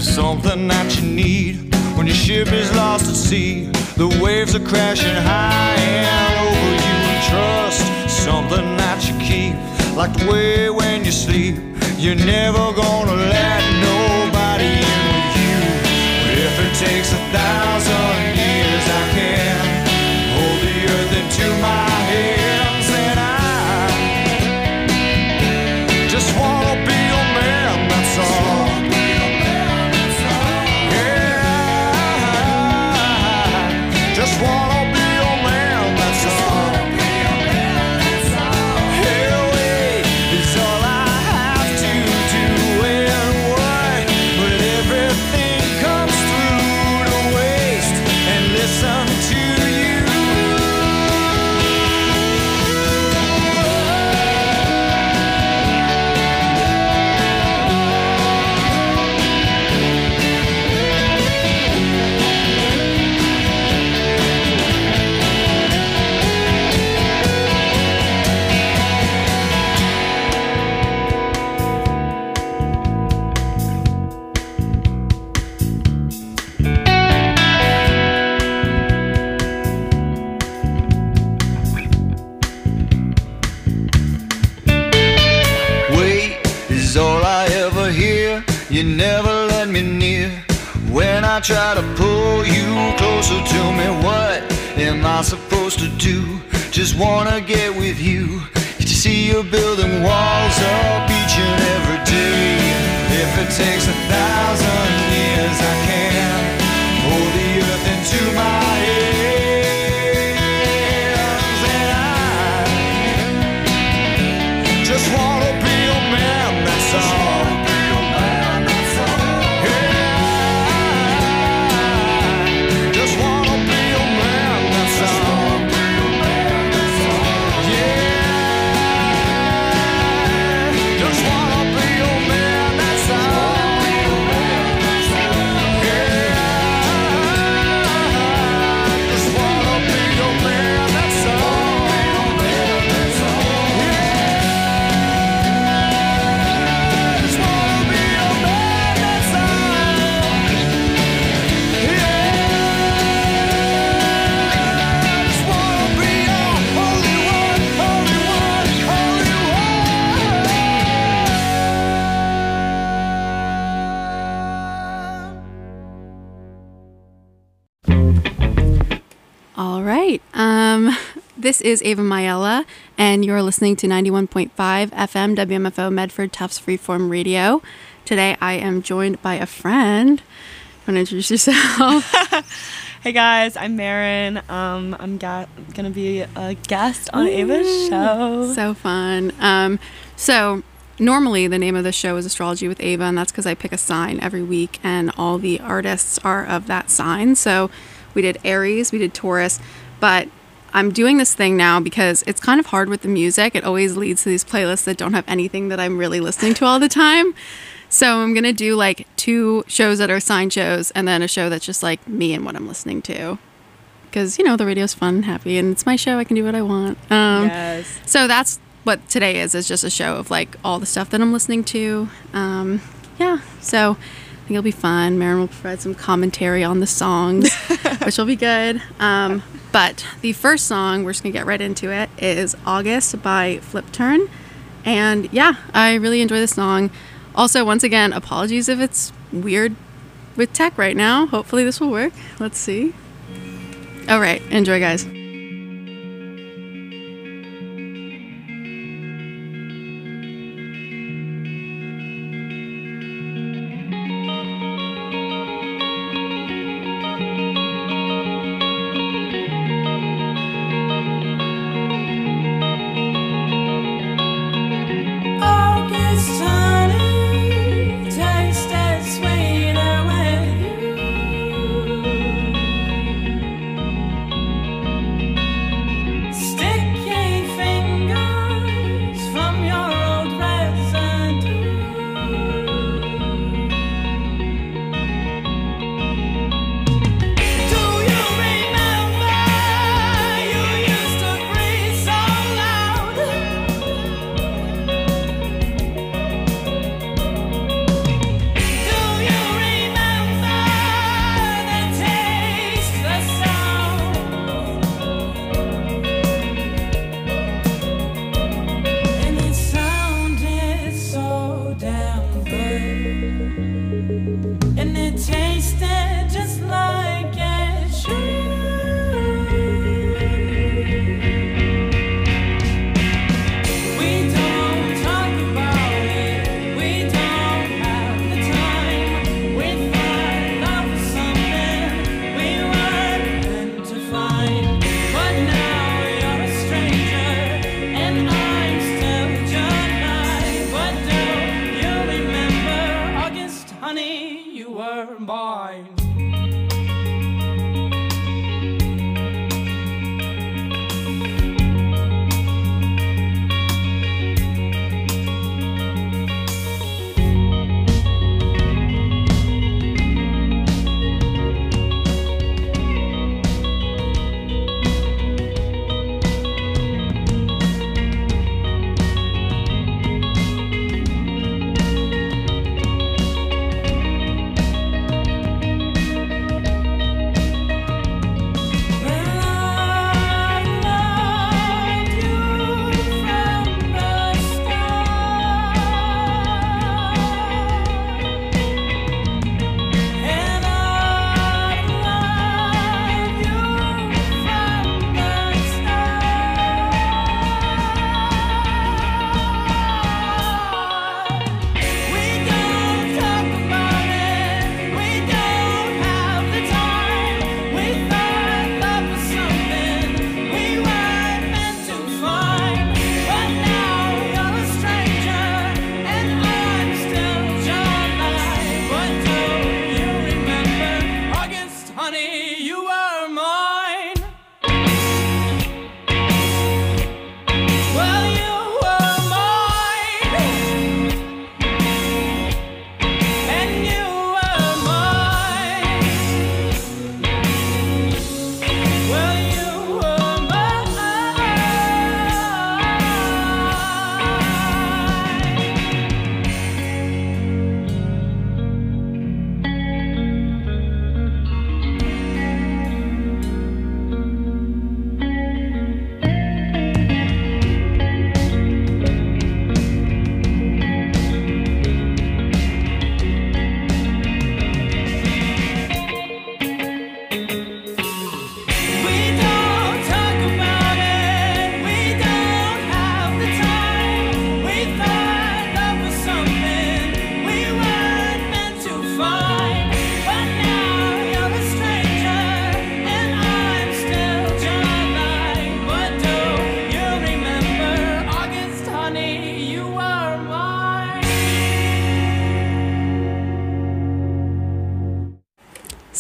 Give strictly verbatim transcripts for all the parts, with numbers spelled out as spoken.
is something that you need when your ship is lost at sea. The waves are crashing high and over you, and trust something that you keep, like the way when you sleep. You're never gonna let nobody in with you. But if it takes a thousand years, I can hold the earth into my hands, and I just wanna be your man, that's all. Yeah, just wanna be your man, that's all. Hey, it's all I have to do, and what? But everything comes through to waste and listen to you. Wait is all I ever hear. You never let me near. When I try to pull you closer, tell me what am I supposed to do? Just wanna get with you. Did you see you're building walls up each and every day? If it takes a thousand years, I can hold the earth into my hands, and I just wanna be your man, that's all. Yeah, just wanna be your man, that's all. Yeah, just wanna be your man, that's all. Yeah, just wanna be your man, that's all. Yeah, just wanna be your man, that's all. Yeah, just wanna be your only one, only one, only one. All right. Um, this is Ava Mayella, and you're listening to ninety-one point five F M W M F O Medford Tufts Freeform Radio. Today I am joined by a friend. Want to introduce yourself? Hey guys, I'm Marin. Um, I'm ga- gonna be a guest on Ava's show. So fun. Um, so normally the name of the show is Astrology with Ava, and that's because I pick a sign every week, and all the artists are of that sign. So we did Aries, we did Taurus, but I'm doing this thing now because it's kind of hard with the music. It always leads to these playlists that don't have anything that I'm really listening to all the time. So I'm going to do like two shows that are sign shows and then a show that's just like me and what I'm listening to. Because, you know, the radio's fun and happy and it's my show. I can do what I want. Um, Yes. So that's what today is, is just a show of like all the stuff that I'm listening to. Um, yeah. So I think it'll be fun. Marin will provide some commentary on the songs, which will be good. Um, but the first song, we're just going to get right into it, is August by Flip Turn. And yeah, I really enjoy this song. Also, once again, apologies if it's weird with tech right now. Hopefully this will work. Let's see. All right. Enjoy, guys. August honey, taste that sweeter with you.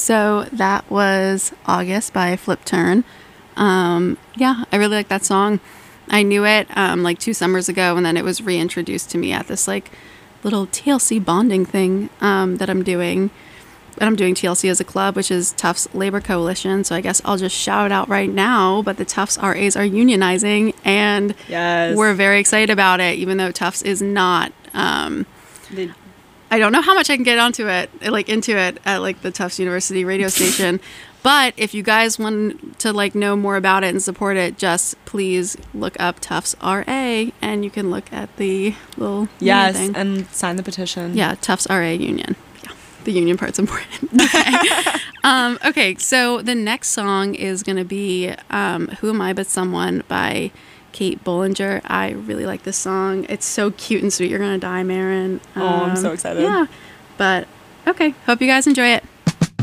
So that was August by Flip Turn. Um, yeah, I really like that song. I knew it um, like two summers ago, and then it was reintroduced to me at this like little T L C bonding thing um, that I'm doing. And I'm doing T L C as a club, which is Tufts Labor Coalition. So I guess I'll just shout it out right now. But the Tufts R As are unionizing, and Yes. we're very excited about it, even though Tufts is not. Um, They- I don't know how much I can get onto it, like into it at like the Tufts University radio station. But if you guys want to like know more about it and support it, just please look up Tufts R A, and you can look at the little yes, union thing. and sign the petition. Yeah, Tufts R A union. Yeah, the union part's important. Okay. um, okay, so the next song is going to be um, Who Am I But Someone by Kate Bollinger. I really like this song. It's so cute and sweet. You're going to die, Marin. Oh, I'm so Um, excited. Yeah, but okay. Hope you guys enjoy it.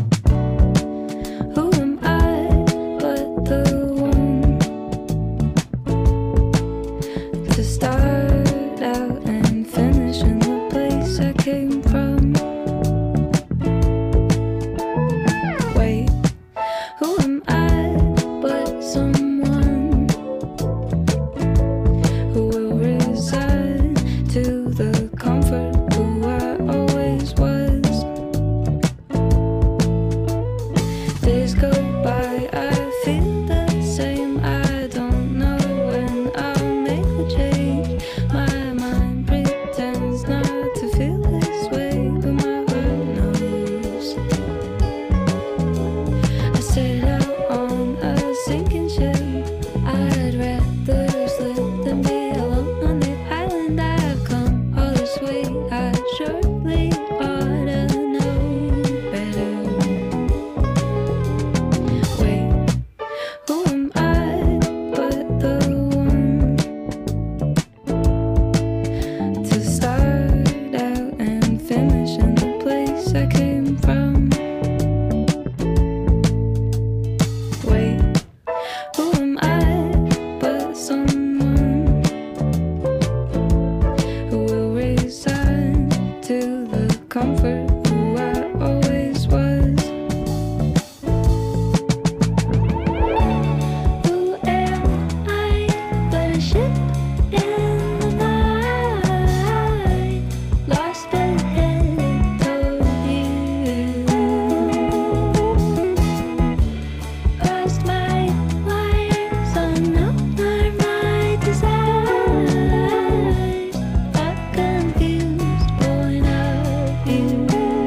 Who am I but the one to start out and finish in the place I came from? Wait, who am I but someone who will resign to the comfort who I always was? Days go by, I feel the same. I don't know when I'll make the change. My mind pretends not to feel this way, but my heart knows. I set out on a sinking ship. I'd rather slip than be alone on the island. I've come all this way. I surely ought to know better. Wait, who am I but the one to start out and finish in the place I came from? Wait, who am I but someone who will resign to the comfort who I always was? Who am I but a ship in the night, lost but headed toward you? Crossed my wires, unknown are my desires, got confused, born of you.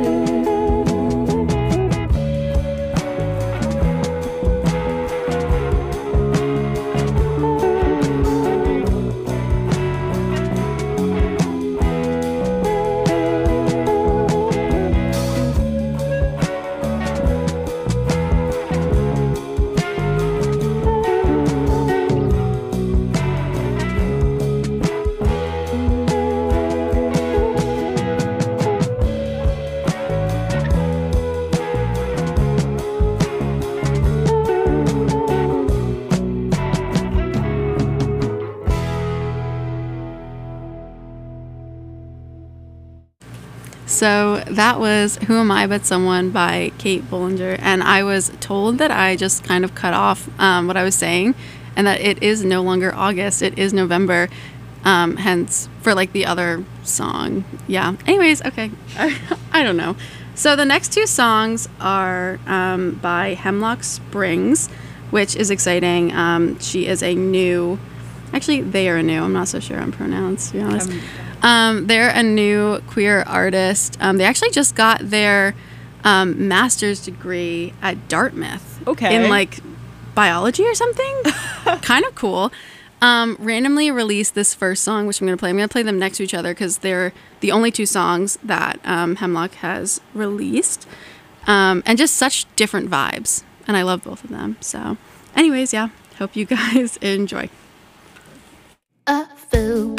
So that was Who Am I But Someone by Kate Bollinger. And I was told that I just kind of cut off um, what I was saying, and that it is no longer August, it is November. Um, hence, for like the other song. Yeah. Anyways, okay. I, I don't know. So the next two songs are um, by Hemlock Springs, which is exciting. Um, she is a new, actually, they are a new, I'm not so sure on pronouns, to be honest. Um, Um, they're a new queer artist. Um, they actually just got their um, master's degree at Dartmouth. Okay. In like biology or something. Kind of cool. Um, randomly released this first song, which I'm going to play. I'm going to play them next to each other because they're the only two songs that um, Hemlock has released. Um, and just such different vibes. And I love both of them. So, anyways, yeah. Hope you guys enjoy. I fell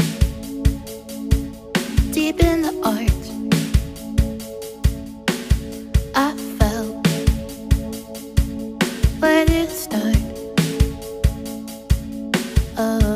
deep in the art. I fell. Where did it start? Oh.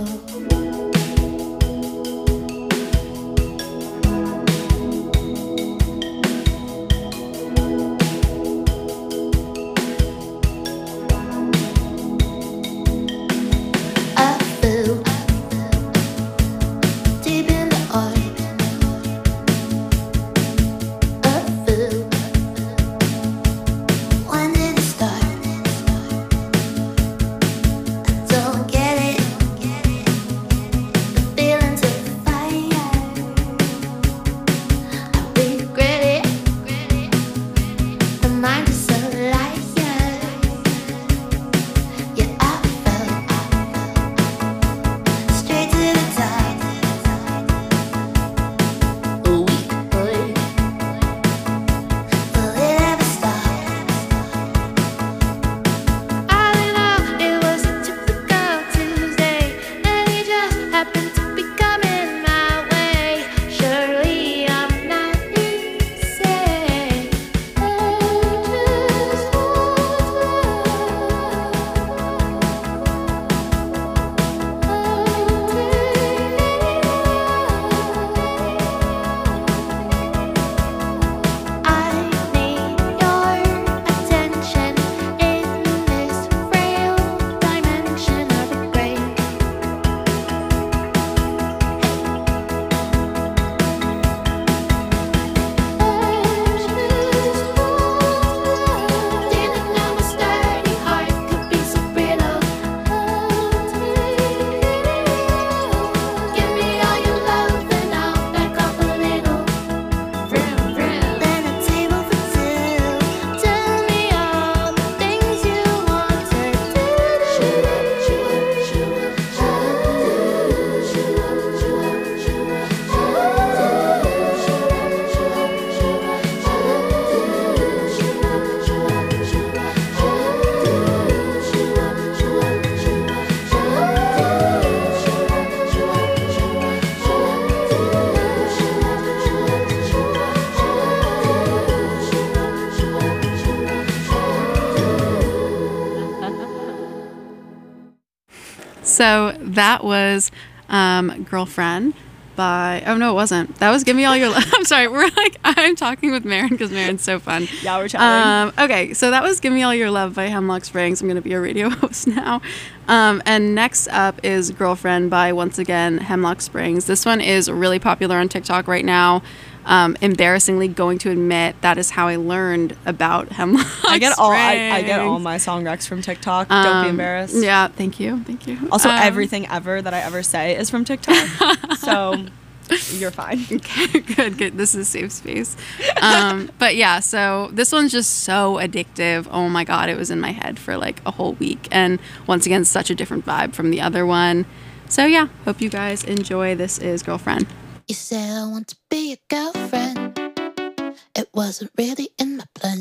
So that was um, Girlfriend by, oh no, it wasn't. That was Give Me All Your Love. I'm sorry. We're like, I'm talking with Maren because Maren's so fun. Yeah, we're chatting. Um, okay, so that was Give Me All Your Love by Hemlock Springs. I'm going to be a radio host now. Um, and next up is Girlfriend by, once again, Hemlock Springs. This one is really popular on TikTok right now. Um, embarrassingly, going to admit that is how I learned about Hemlock I get all I, I get all Springs. my song recs from TikTok. Don't be Um, embarrassed. Yeah, thank you, thank you. Also, Um, everything ever that I ever say is from TikTok. So you're fine. Okay, good, good. This is a safe space. Um, but yeah, so this one's just so addictive. Oh my God, it was in my head for like a whole week. And once again, such a different vibe from the other one. So yeah, hope you guys enjoy. This is Girlfriend. You said I want to be your girlfriend. It wasn't really in my plans.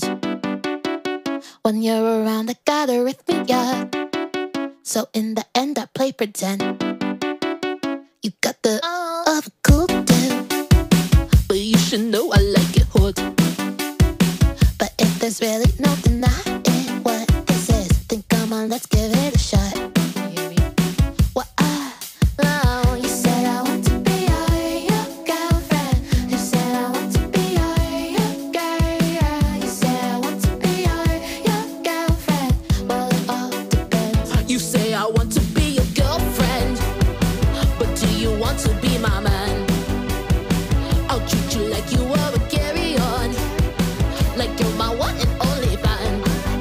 When you're around, I got arrhythmia. So in the end, I play pretend. You got the uh, of a cool dude, but you should know I like it hot. But if there's really no denying what this is, then come on, let's give it a shot. Can you hear me? Well, I, oh, you said I want to be your, your girlfriend. You said I want to be your, your girl. You said I want to be your, your girlfriend. Well, it all depends. You say I want to be your girlfriend, but do you want to be my man? I'll treat you like you were a carry-on, like you're my one and only fan.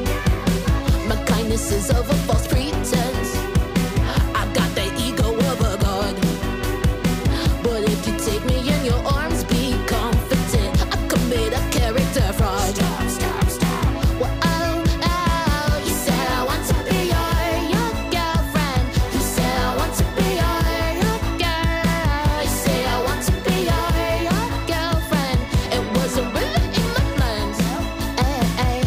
My kindness is of a false pretense. I got the ego of a god. But if you take me in your arms, be confident I commit a character fraud. Stop, stop, stop. Well, oh, oh, you said I want to be your, your girlfriend. You said I want to be your, your girl. You say I want to be your, your girlfriend. It wasn't really in my plans. Ay, ay.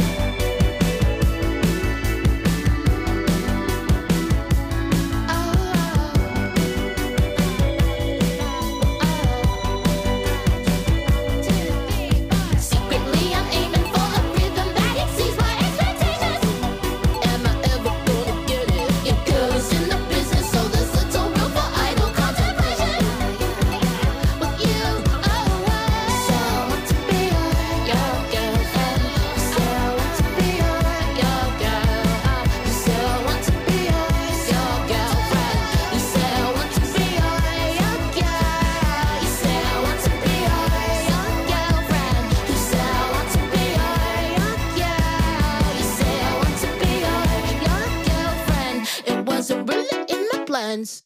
Secretly, I'm aiming for a rhythm that exceeds my expectations. Am I ever gonna get it? Your girl is in the business, so there's little room for idle contemplation. With you, oh, you said I want to be your, your girlfriend. You said I want to be your, your girl. You said I want to be your, your girlfriend. You said I want to be your, your girl. You said I want to be your, your girlfriend. You said I want to be your, your girl. You said I want to be your, your girlfriend. It wasn't really in my plans.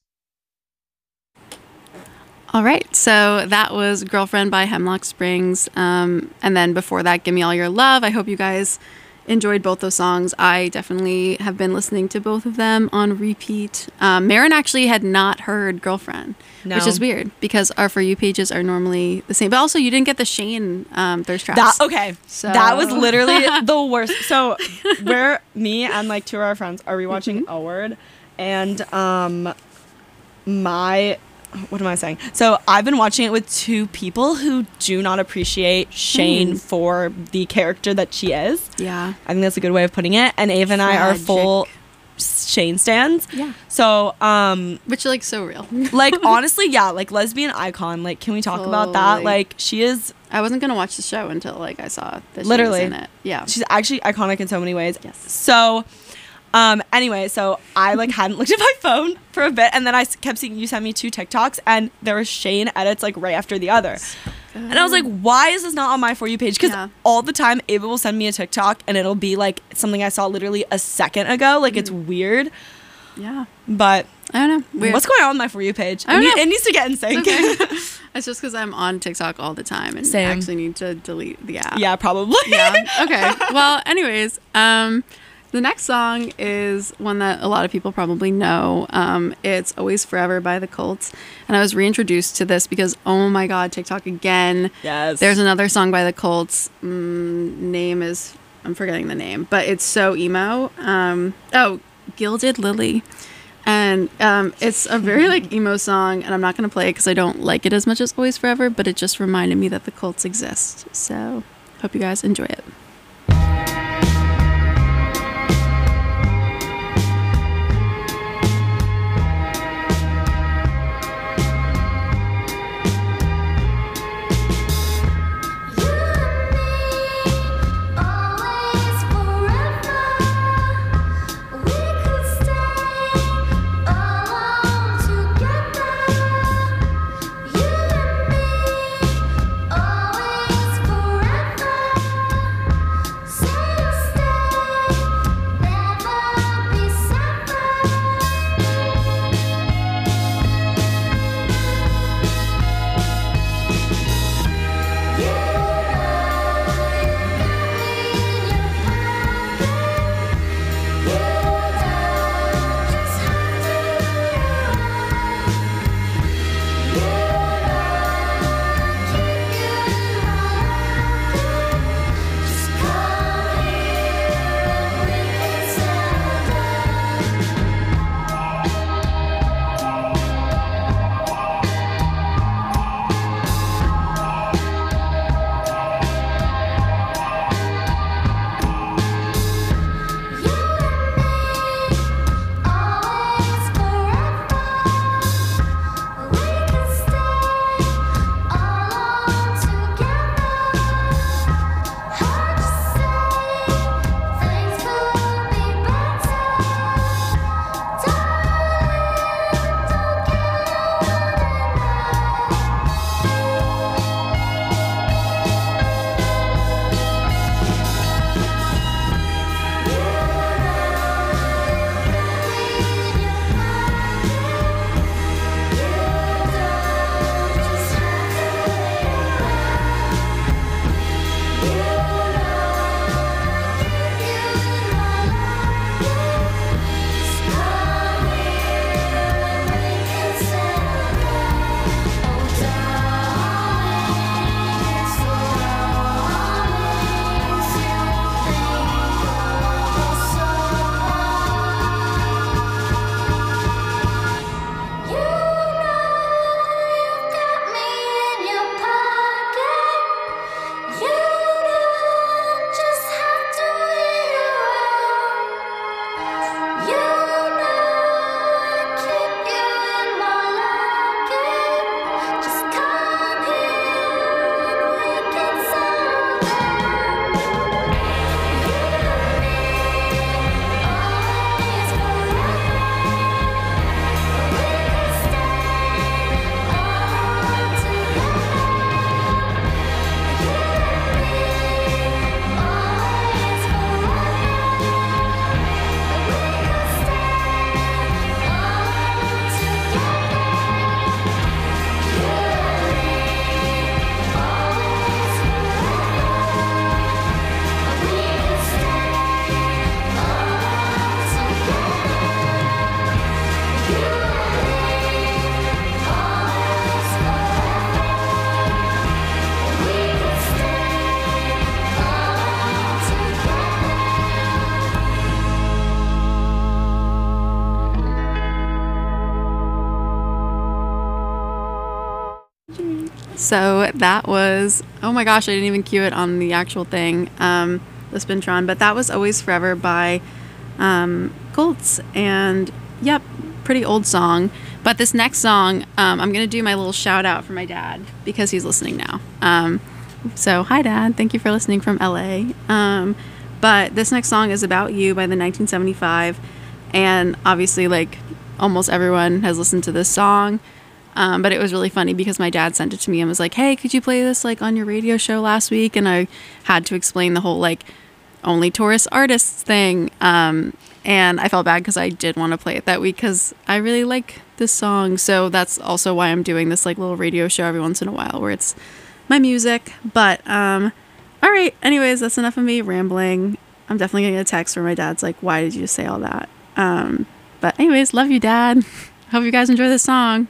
All right, so that was Girlfriend by Hemlock Springs. Um, and then before that, Give Me All Your Love. I hope you guys enjoyed both those songs. I definitely have been listening to both of them on repeat. Um, Maren actually had not heard Girlfriend, No. which is weird because our For You pages are normally the same. But also, you didn't get the Shane um, Thirst Traps. That okay. So- That was literally the worst. So we're me and like two of our friends are rewatching Mm-hmm. A Word, and um, my what am I saying? So I've been watching it with two people who do not appreciate Shane Hmm. for the character that she is. Yeah. I think that's a good way of putting it. And Ava and I are Tragic. full Shane stands. Yeah. So um. Which, like, so real. Like, honestly, yeah, like, lesbian icon. Like, can we talk about that? Totally. Like, she is, I wasn't going to watch the show until, like, I saw that she Literally. was in it. Yeah. she's actually iconic in so many ways. Yes. So, um, anyway, so I, like, hadn't looked at my phone for a bit, and then I s- kept seeing you send me two TikToks, and there was Shane edits, like, right after the other. And I was like, why is this not on my For You page? Because Yeah. all the time, Ava will send me a TikTok, and it'll be, like, something I saw literally a second ago. Like, it's weird. Yeah. But I don't know. Weird. what's going on with my For You page? I don't it, need- know. it needs to get in sync. Okay. It's just because I'm on TikTok all the time and Same. actually need to delete the app. Yeah, probably. Yeah. Okay. Well, anyways, um, the next song is one that a lot of people probably know. Um, it's Always Forever by The Colts. And I was reintroduced to this because, oh my God, TikTok again. Yes. There's another song by The Colts. Mm, name is, I'm forgetting the name, but it's so emo. Um, oh, Gilded Lily. And um, it's a very like emo song, and I'm not going to play it because I don't like it as much as Always Forever, but it just reminded me that the Colts exist. So hope you guys enjoy it. So that was, oh my gosh, I didn't even cue it on the actual thing, um, the Spintron, but that was Always Forever by um, Colts. And yep, pretty old song. But this next song, um, I'm going to do my little shout out for my dad because he's listening now. Um, so hi, Dad. Thank you for listening from L A. Um, but this next song is About You by the nineteen seventy-five. And obviously, like, almost everyone has listened to this song. Um, but it was really funny because my dad sent it to me and was like, hey, could you play this like on your radio show last week? And I had to explain the whole like only tourist artists thing. Um, and I felt bad because I did want to play it that week because I really like this song. So that's also why I'm doing this like little radio show every once in a while where it's my music. But um, all right. Anyways, that's enough of me rambling. I'm definitely getting a text where my dad's like, why did you say all that? Um, but anyways, love you, Dad. Hope you guys enjoy this song.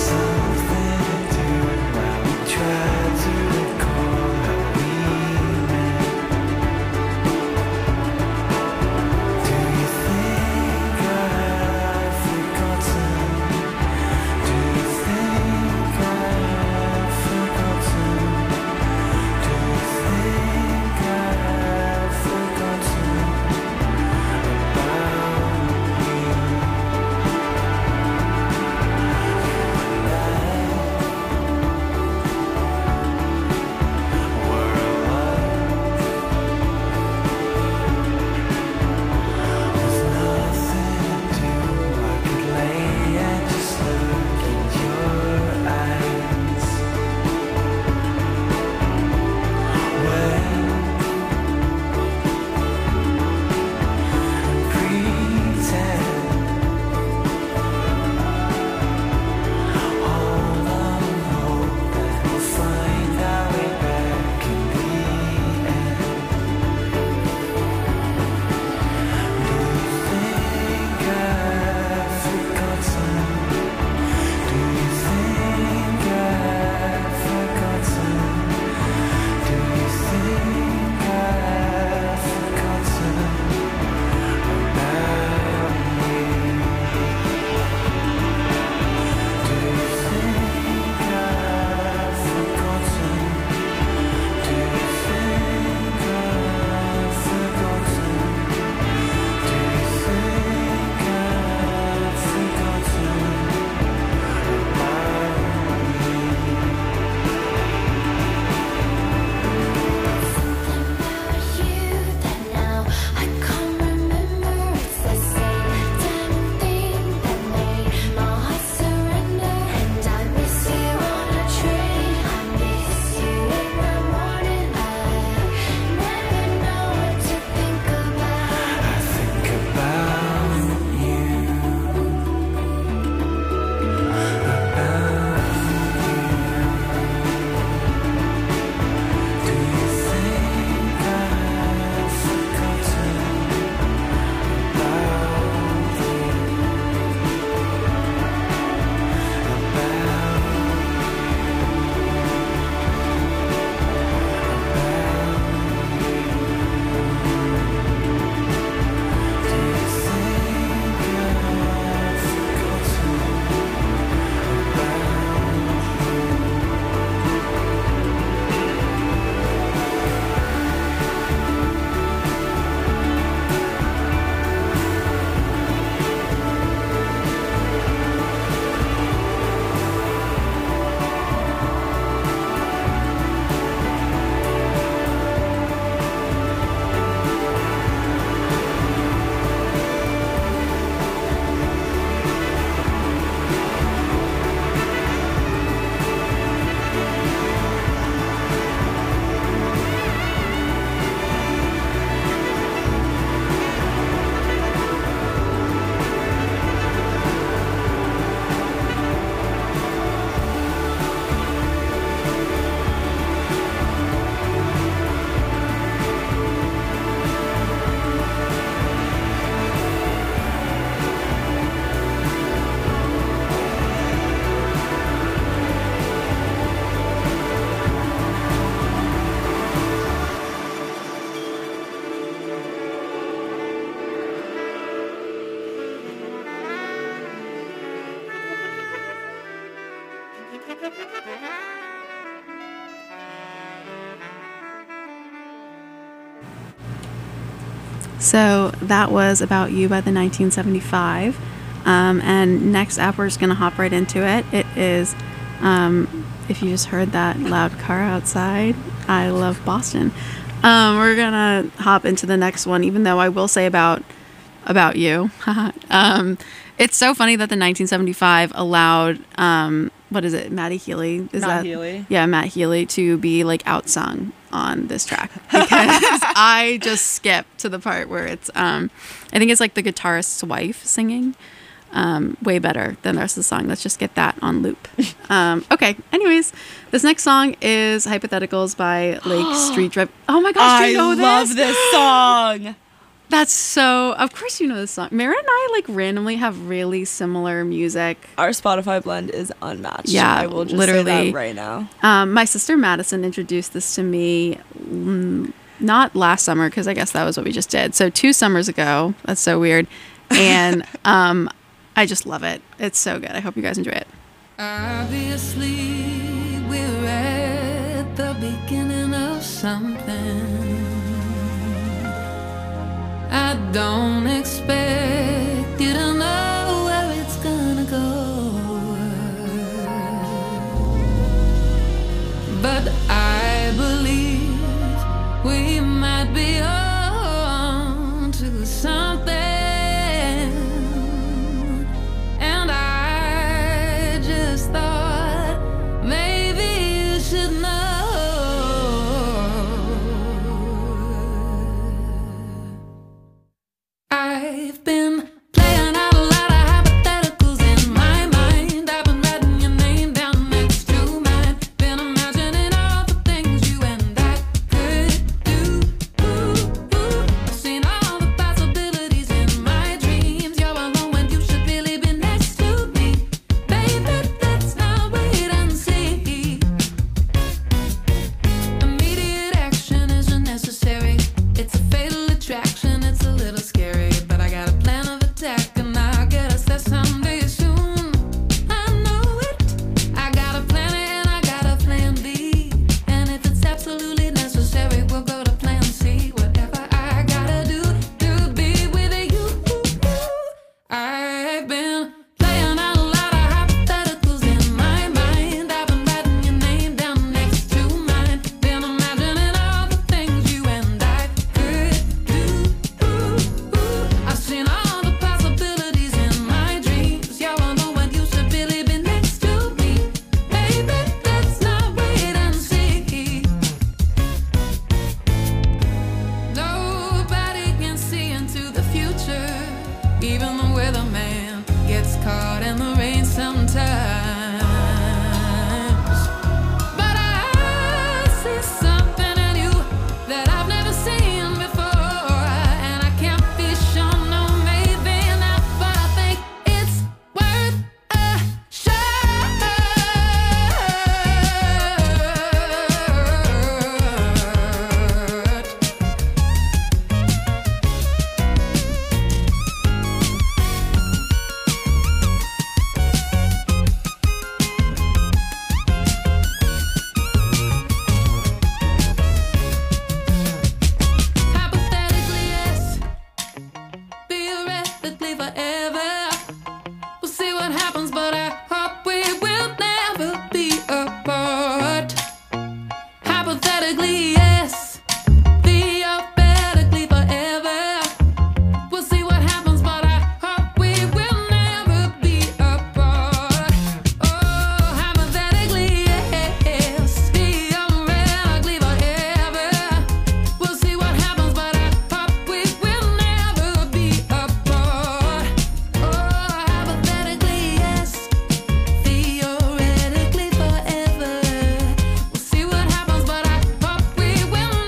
Try to recall how we So that was About You by the nineteen seventy-five. Um, and next up, we're just going to hop right into it. It is, um, if you just heard that loud car outside, I love Boston. Um, we're going to hop into the next one, even though I will say about about you. um, it's so funny that the nineteen seventy-five allowed, um, what is it, Matty Healy? Is Matt that, Healy. Yeah, Matt Healy to be like outsung on this track because I just skipped to the part where it's, um, I think it's like the guitarist's wife singing. Um, way better than the rest of the song. Let's just get that on loop. Um, okay. Anyways, this next song is Hypotheticals by Lake Street Drive. Oh my gosh, do you know I this? love this song. That's so. Of course, you know this song. Mara and I like randomly have really similar music. Our Spotify blend is unmatched. Yeah, I will just literally. say that right now. Um, my sister Madison introduced this to me. Mm, not last summer because I guess that was what we just did. So two summers ago. That's so weird. And um, I just love it. It's so good. I hope you guys enjoy it. Obviously, we're at the beginning of something. I don't expect you to know where it's gonna go, but I believe we might be on to something. And I just thought maybe you should know. I've been playing out a lot of hypotheticals in my mind. I've been writing your name down next to mine. Been imagining all the things you and I could do. Ooh, ooh. I've seen all the possibilities in my dreams. You're alone when you should really be next to me. Baby, let's not wait and see. Immediate action isn't necessary. It's a fatal attraction. It's a little scary, but I got a plan of attack, and I'll get us there someday soon. I know it. I got a plan A and I got a plan B, and if it's absolutely necessary, we'll go to plan C. Whatever I gotta do to be with you. I've been playing out a lot of hypotheticals in my mind. I've been writing your name down next to mine. Been imagining all the things you and I could do. I've seen all the possibilities in my dreams. You're alone when you should really be next to me. Baby, let's not wait and see. Nobody can see into the future. Even the weatherman gets caught in the rain sometimes. But I see something in you that I've never seen before, and I can't be sure, no, maybe not, but I think it's worth a shot. Hypothetically, yes. Theoretically, forever. We'll see what happens, but I hope we will never be apart. Hypothetically, yes. Theoretically, forever. We'll see what happens, but I hope we will never be apart. Oh, hypothetically, yes. Theoretically, forever. We'll see what happens, but I hope we will never be apart. Oh, hypothetically, yes. Theoretically, forever. We'll see what happens, but I hope we will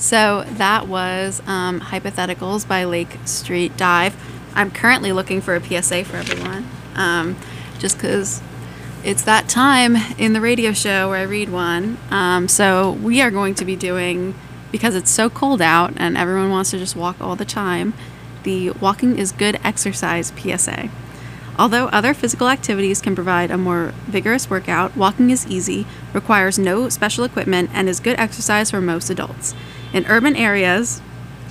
So that was um, Hypotheticals by Lake Street Dive. I'm currently looking for a P S A for everyone, um, just because it's that time in the radio show where I read one. Um, so we are going to be doing, because it's so cold out and everyone wants to just walk all the time, the Walking is Good Exercise P S A. Although other physical activities can provide a more vigorous workout, walking is easy, requires no special equipment, and is good exercise for most adults. In urban areas,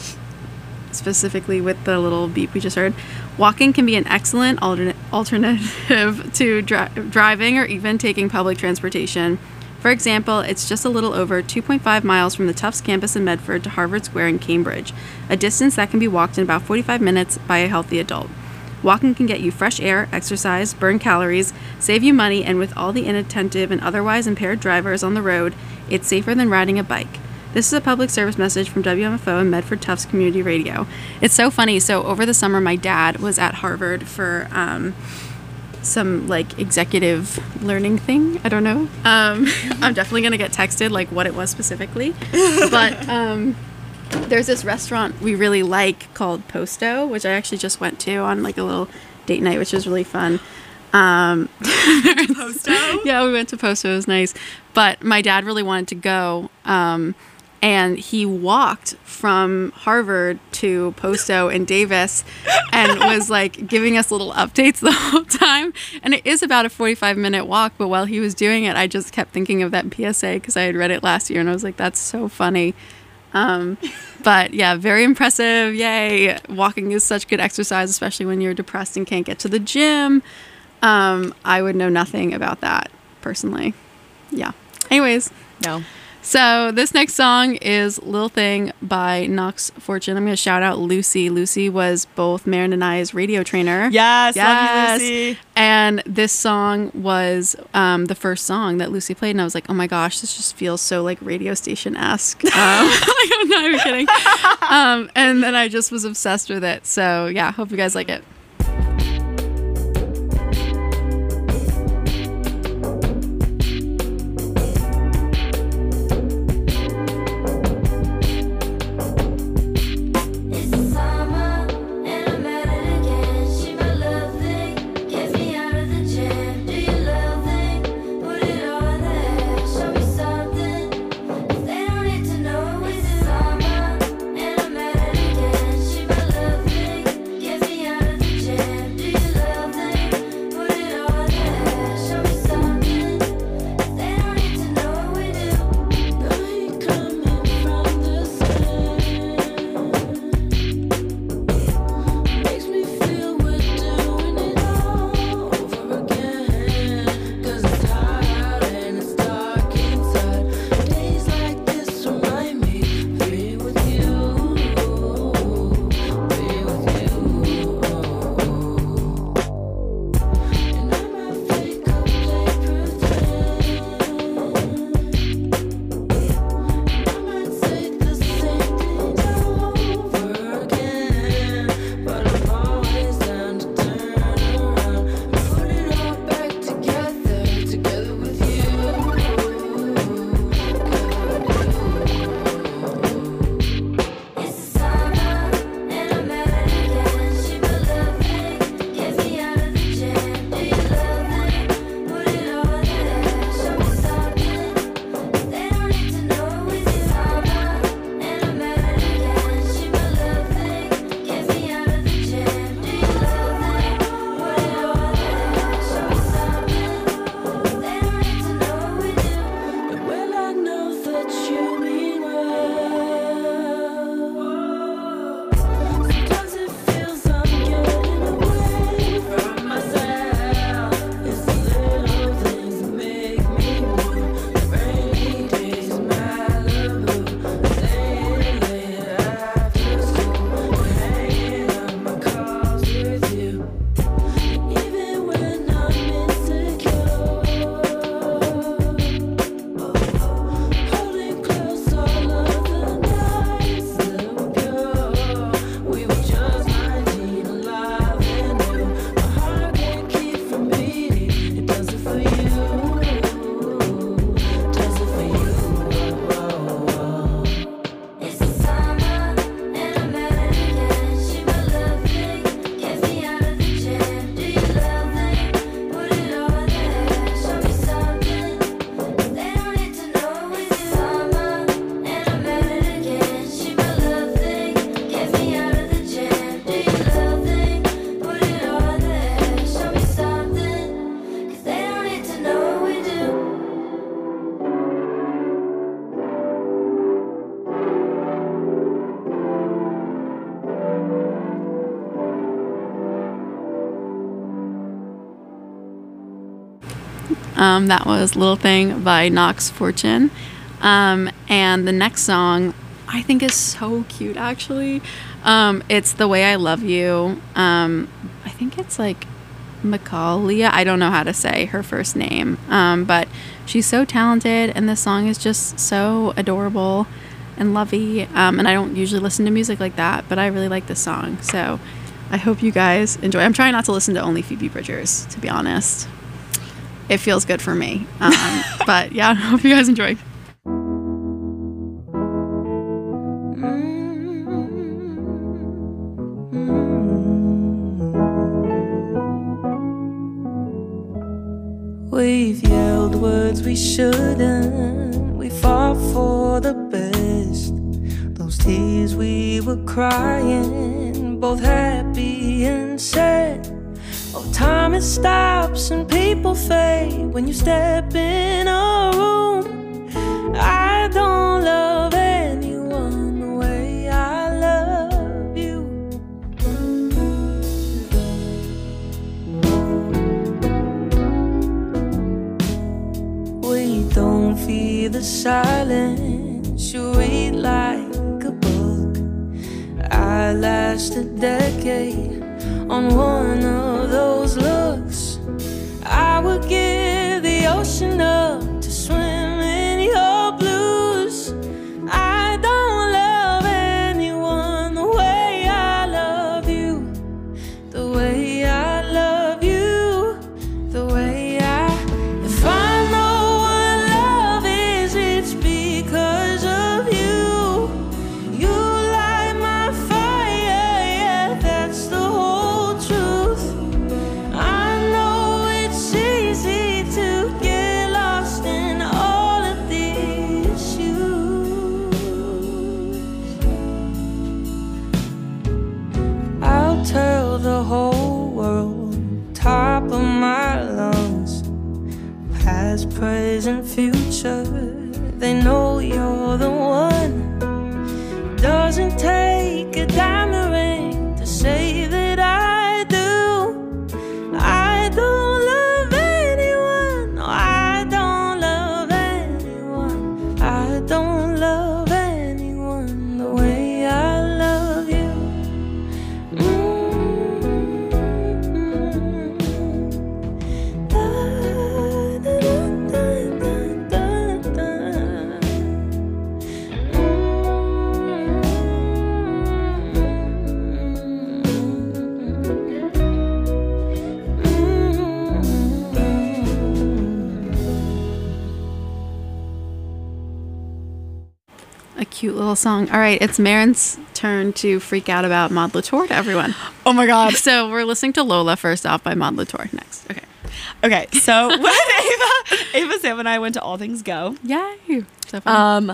specifically with the little beep we just heard, walking can be an excellent alternate alternative to dri- driving or even taking public transportation. For example, it's just a little over two point five miles from the Tufts campus in Medford to Harvard Square in Cambridge, a distance that can be walked in about forty-five minutes by a healthy adult. Walking can get you fresh air, exercise, burn calories, save you money, and with all the inattentive and otherwise impaired drivers on the road, it's safer than riding a bike. This is a public service message from W M F O and Medford Tufts Community Radio. It's so funny. So over the summer, my dad was at Harvard for um, some like executive learning thing. I don't know. Um, I'm definitely going to get texted like what it was specifically. But um, there's this restaurant we really like called Posto, which I actually just went to on like a little date night, which was really fun. Um, Posto? Yeah, we went to Posto. It was nice. But my dad really wanted to go. Um, and he walked from Harvard to Posto in Davis and was like giving us little updates the whole time. And it is about a forty-five minute walk. But while he was doing it, I just kept thinking of that P S A because I had read it last year. And I was like, that's so funny. Um, but yeah, very impressive. Yay. Walking is such good exercise, especially when you're depressed and can't get to the gym. Um, I would know nothing about that personally. Yeah. Anyways. No. So this next song is Lil Thing by Knox Fortune. I'm going to shout out Lucy. Lucy was both Marin and I's radio trainer. Yes, yes. love you, Lucy. And this song was um, the first song that Lucy played, and I was like, oh my gosh, this just feels so like radio station-esque. Um, I'm not even kidding. Um, and then I just was obsessed with it. So yeah, hope you guys like it. Get me out of the Um, that was Little Thing by Knox Fortune. Um, and the next song I think is so cute, actually. Um, it's The Way I Love You. Um, I think it's like Macaulay. I don't know how to say her first name. Um, but she's so talented, and this song is just so adorable and lovey. Um, and I don't usually listen to music like that, but I really like this song. So I hope you guys enjoy. I'm trying not to listen to only Phoebe Bridgers, to be honest. It feels good for me. Um, but yeah, I hope you guys enjoy. We've yelled words we shouldn't. We fought for the best. Those tears we were crying, both happy and sad. Oh, time it stops and people fade when you step in a room. I don't love anyone the way I love you. We don't fear the silence. You read like a book. I last a decade on one of those looks. I would give the ocean up to swim in your blues. I don't love anyone the way I love you, the way I love you, the way I. If I know what love is, it's because of you. You light my fire, yeah, that's the whole truth. I know it's easy to get lost in all of the issues. I'll tell the whole world, top of my lungs, past, present, future, they know you're the one. Doesn't take a diamond ring to say that I do. I don't love anyone. No, I don't love anyone. I don't love anyone the way I love you. Mm-hmm. Da, da, da, da, da, da. A cute little song. All right, it's Marin's turn to freak out about Maud Latour to everyone. Oh my god. So we're listening to Lola first off by Maud Latour next. Okay. Okay, so when Ava, Ava, Sam, and I went to All Things Go, Yay. So fun. um,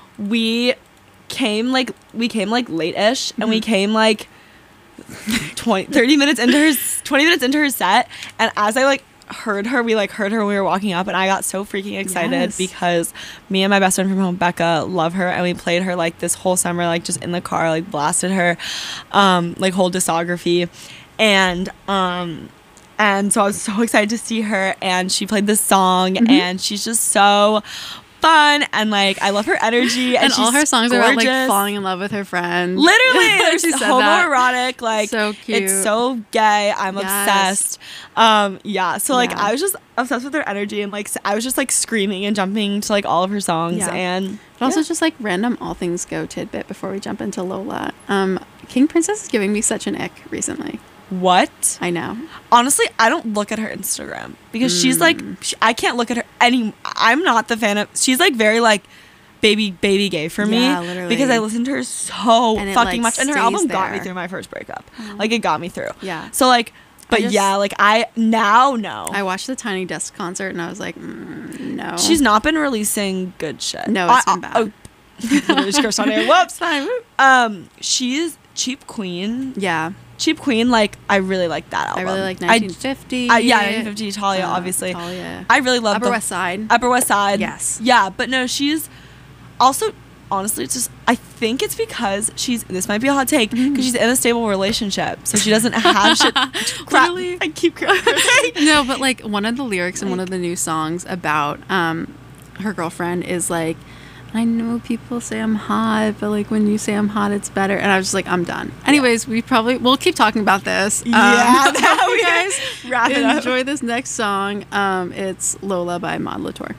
we came like we came like late-ish, and we came like twenty, thirty minutes into her, twenty minutes into her set, and as I like heard her, we like heard her when we were walking up, and I got so freaking excited Yes. because me and my best friend from home, Becca, love her, and we played her like this whole summer, like just in the car, like blasted her, um, like whole discography, and um. And so I was so excited to see her, and she played this song, Mm-hmm. and she's just so fun, and like I love her energy, and, and she's all her songs are about like gorgeous. falling in love with her friend. Literally, She it's said that. homoerotic, like So cute. it's so gay. I'm Yes. obsessed. Um, yeah. So like Yeah. I was just obsessed with her energy, and like s- I was just like screaming and jumping to like all of her songs, Yeah. and But also yeah. just like random All Things Go tidbit before we jump into Lola. Um, King Princess is giving me such an ick recently. what? I know. Honestly, I don't look at her Instagram because she's like, Mm. she, I can't look at her any. I'm not the fan of. She's like very like baby baby gay for me Yeah, literally. because I listened to her so And it, fucking like, much, and her stays album got me there. through my first breakup. Like it got me through. Yeah. So like, but just- yeah, like I now know I watched the Tiny Desk concert and I was like, mm, no. she's not been releasing good shit. No, it's I- been I- bad. Oh, literally just cursed on air. Whoops. Fine. Um, she's Cheap Queen. Yeah. Cheap Queen. Like I really like that album. I really like I- nineteen fifty. I, yeah, nineteen fifty Talia, uh, obviously. Talia. I really love Upper the, West Side. Upper West Side. Yes. Yeah, but no, she's also honestly, it's just I think it's because she's this might be a hot take because Mm-hmm. she's in a stable relationship, so she doesn't have shit. Crap. Literally. I keep cursing. No, but like one of the lyrics in one of the new songs about um her girlfriend is like, I know people say I'm hot, but like when you say I'm hot, it's better. And I was just like, I'm done. Anyways, we probably we'll keep talking about this. Um, Yeah, I hope we you guys wrap it up. enjoy this next song. Um, it's Lola by Maud Latour.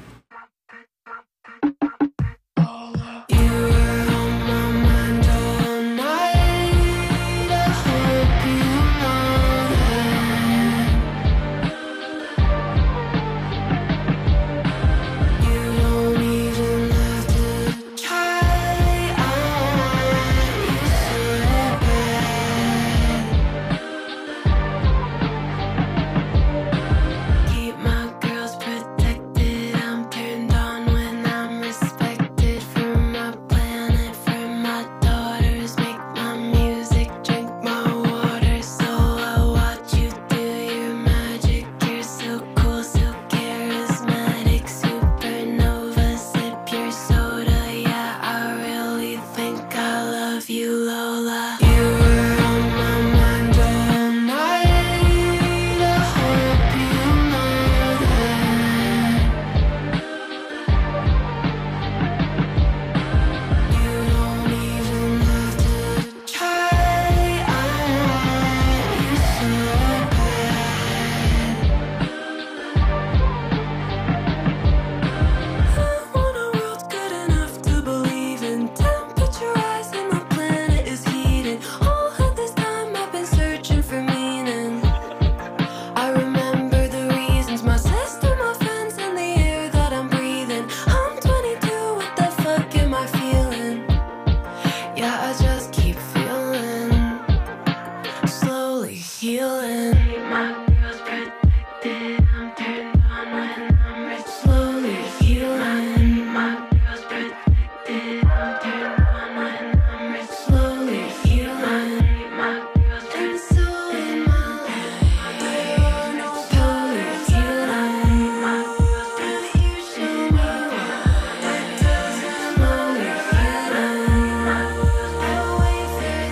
Keep my girls protected. I'm turned on when I'm respected. For my planet, for my daughters, make my music, drink my water. So I watch you do your magic. You're so cool, so charismatic, supernova. Sip your soda, yeah. I really think I love you, Lola. You were on my mind all night. I hope you know that. You don't even have to try. I want you so bad. I want a world good enough to believe in. Temperature rising, my planet is heating. All of this time I've been searching for meaning. I remember the reasons, my sister, my friends, and the air that I'm breathing. I'm twenty-two, what the fuck am I feeling? Yeah, I just keep feeling, slowly healing. My girl's protected, I'm turned on when I'm rich. Slowly healing. My girl's protected, I'm turned on when I'm rich. Slowly healing. My girl's turned so in my life. Slowly healing. My girl's protected, you show me why it doesn't. Slowly healing. My girl's I'll wait for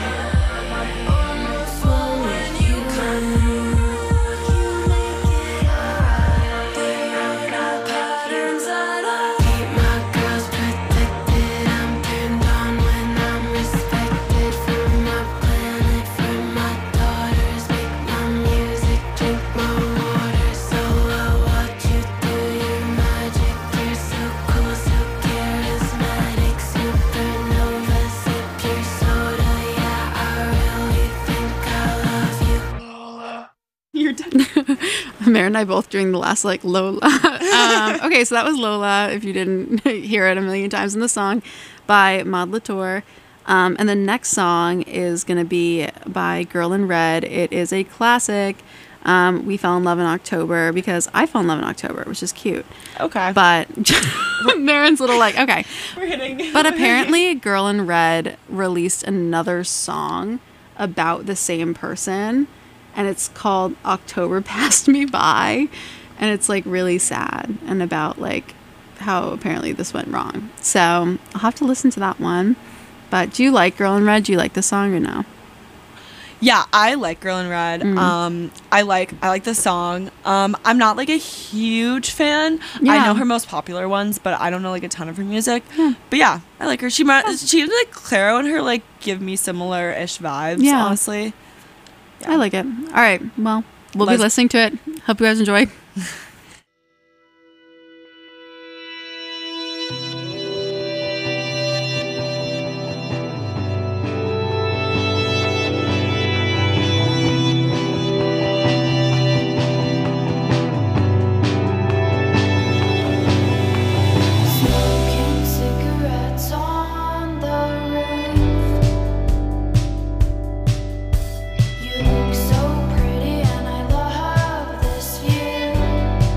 the almost slowly healing. You make it alright. There are no patterns at all. Keep my girls protected. I'm turned on when I'm respected. For my planet, for my daughters, make my music, drink my water. So I watch you do your magic. You're so cool, so charismatic, supernova. Sip your soda, yeah. I really think I love you. You're done. Mare and I both doing the last like Lola. um, okay, so that was Lola. If you didn't hear it a million times in the song, by Maud Latour. Um, and the next song is gonna be by Girl in Red. It is a classic. Um, we fell in love in October because I fell in love in October, which is cute. Okay. But Maren's little like, okay. We're hitting. But apparently, Girl in Red released another song about the same person, and it's called October Passed Me By, and it's like really sad and about like how apparently this went wrong. So I'll have to listen to that one. But do you like Girl in Red? Do you like the song or no? Yeah, I like Girl in Red. Mm. Um, I like I like the song. Um, I'm not like a huge fan. I Yeah. know her most popular ones, but I don't know like a ton of her music. Yeah. But yeah, I like her. She might she like Clairo and her like give me similar ish vibes. Yeah. Honestly. I like it. All right. Well, we'll Les- be listening to it. Hope you guys enjoy. Smoking cigarettes on the roof. You look so pretty and I love this view.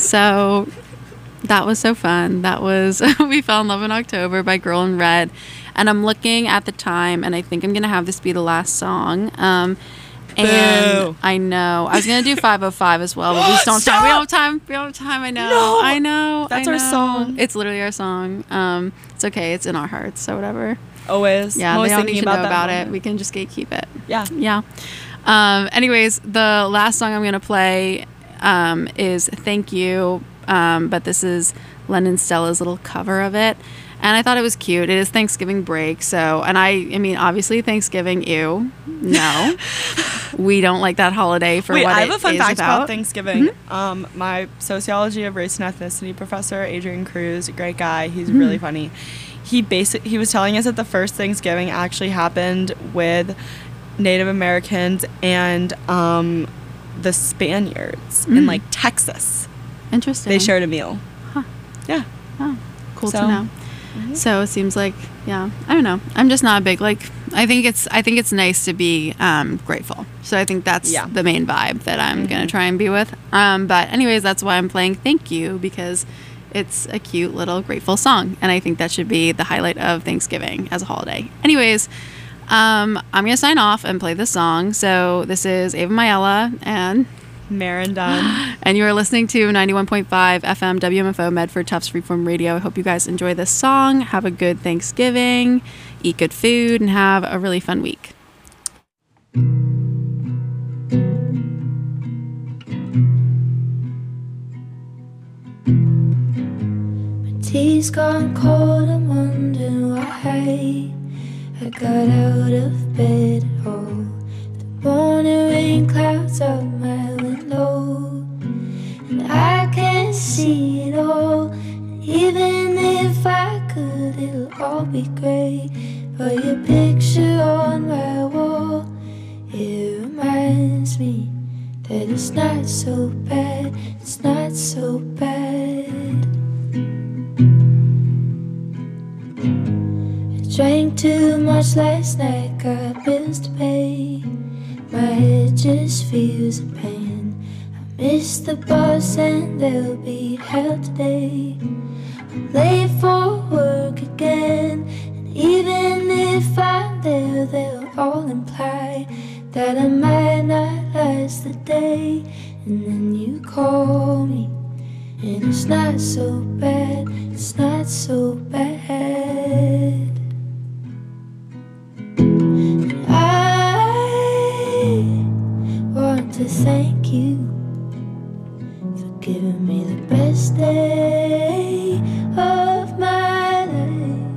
So that was so fun. That was We Fell in Love in October by Girl in Red. And I'm looking at the time, and I think I'm going to have this be the last song. Um, and Boo. I know. I was going to do five oh five as well, but we just don't have time. We don't have time. We don't have time. I know. No. I know. That's I our know. song. It's literally our song. Um, it's okay. It's in our hearts, so whatever. Always. Yeah, I'm they always don't thinking need to know that about it. moment. We can just gatekeep it. Yeah. Yeah. Um, anyways, the last song I'm going to play um, is Thank You, um, but this is Lennon Stella's little cover of it. And I thought it was cute. It is Thanksgiving break, so, and I, I mean, obviously Thanksgiving, ew, no. We don't like that holiday for Wait, what I have it a fun is fact about. about Thanksgiving. Mm-hmm. Um, my sociology of race and ethnicity professor, Adrian Cruz, a great guy. He's Mm-hmm. really funny. He basic he was telling us that the first Thanksgiving actually happened with Native Americans and um, the Spaniards in Mm. like Texas. Interesting. They shared a meal. Huh. Yeah. Oh, cool So- to know. So it seems like, yeah, I don't know. I'm just not a big, like, I think it's, I think it's nice to be um, grateful. So I think that's Yeah. the main vibe that I'm going to try and be with. Um, but anyways, that's why I'm playing Thank You, because it's a cute little grateful song. And I think that should be the highlight of Thanksgiving as a holiday. Anyways, um, I'm going to sign off and play this song. So this is Ava Mayella and... Marin Dunn. And you are listening to ninety-one point five F M W M F O Medford Tufts Freeform Radio. I hope you guys enjoy this song. Have a good Thanksgiving, eat good food, and have a really fun week. My tea's gone cold, I'm wondering why I got out of bed at all. The morning rain clouds up my window, and I can't see it all. And even if I could, it'll all be great. But your picture on my wall, it reminds me that it's not so bad, it's not so bad. I drank too much last night, got bills to pay. My head just feels in pain. I miss the bus and they'll be held today. I'm late for work again, and even if I'm there, they'll all imply that I might not last the day. And then you call me, and it's not so bad, it's not so bad. I want to thank you for giving me the best day of my life.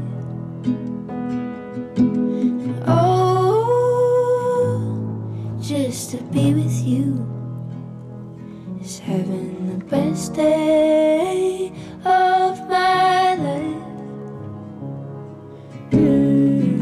And oh, just to be with you is having the best day of my life. Mm.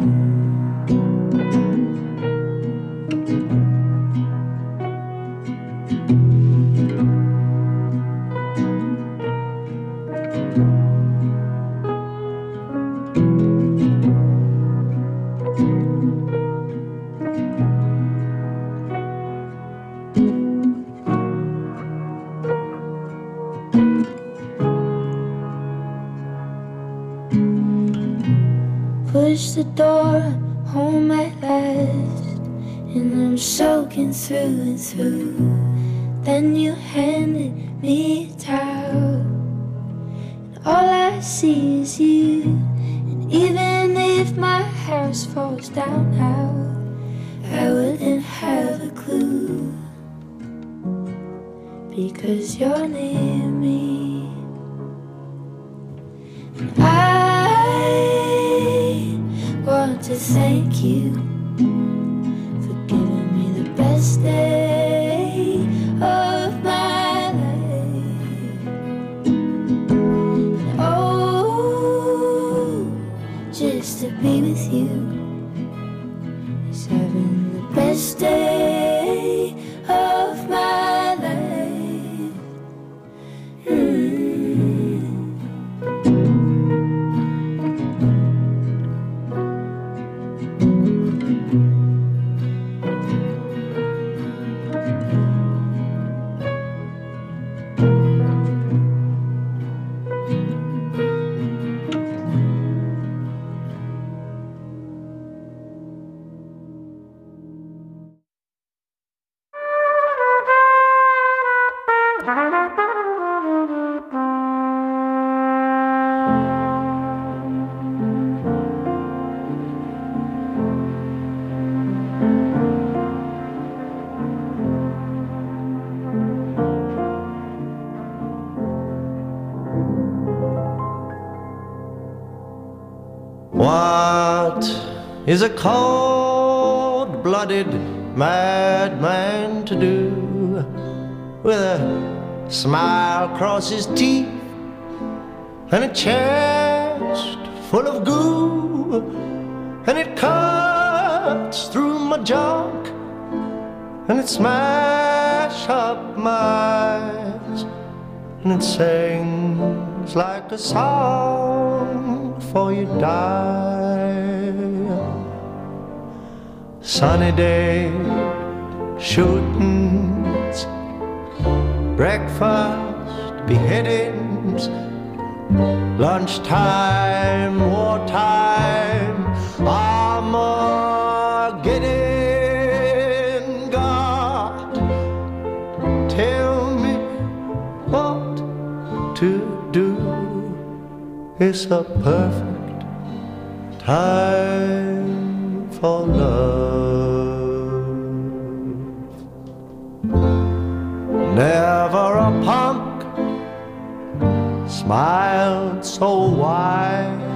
Push the door, I'm home at last, and I'm soaking through and through. Then you handed me a towel, and all I see is you. And even if my house falls down now, I wouldn't have a clue, because you're near me. And I want to thank you for giving me the best day of my life. And oh, just to be with you is having the best day of my life. Mm. What is a cold-blooded madman to do with a smile across his teeth and a chest full of goo, and it cuts through my junk and it smashes up my eyes, and it sings like a song before you die. Sunny day, shootings, breakfast, beheadings, lunchtime, wartime, Armageddon. God, tell me what to do. It's a perfect time for love. Never a punk smiled so wide